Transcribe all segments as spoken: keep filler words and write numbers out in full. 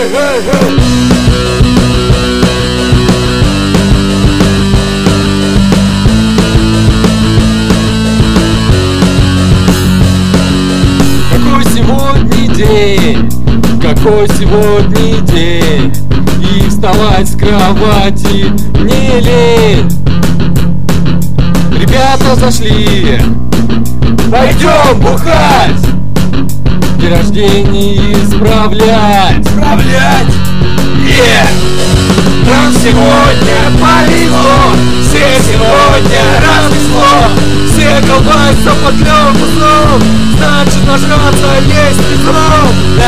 Какой сегодня день, какой сегодня день, и вставать с кровати не лень. Ребята зашли, пойдем бухать, день рождения исправлять. Исправлять! Yeah! Нам сегодня повезло, все сегодня разнесло, все колбасятся под лёг узлом, значит нажраться есть резон.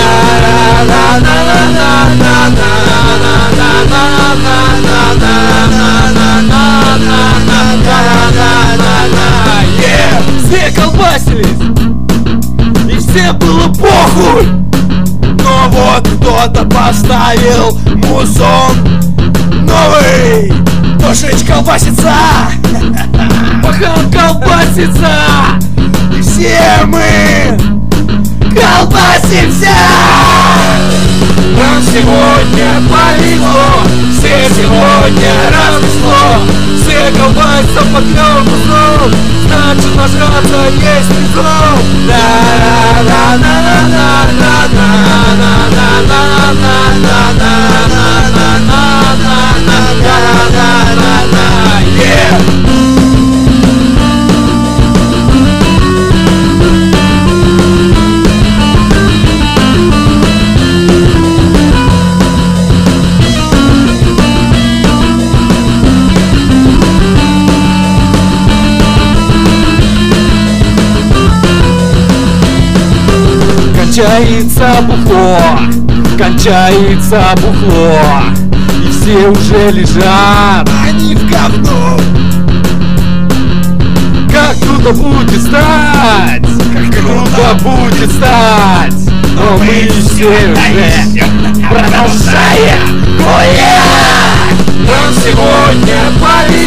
Все колбасились, и всем было похуй. Но вот кто-то поставил музон новый. Тошич колбасится, Пахан колбасится, и все мы колбасимся. Нам сегодня повезло, все сегодня разнесло, все колбасятся под лёг узлом, значит нажраться есть резон. кончается бухло, кончается бухло, и все уже лежат, они в говно. Как круто будет стать, как круто будет стать, но мы все уже продолжаем гулять. Нам сегодня повезло,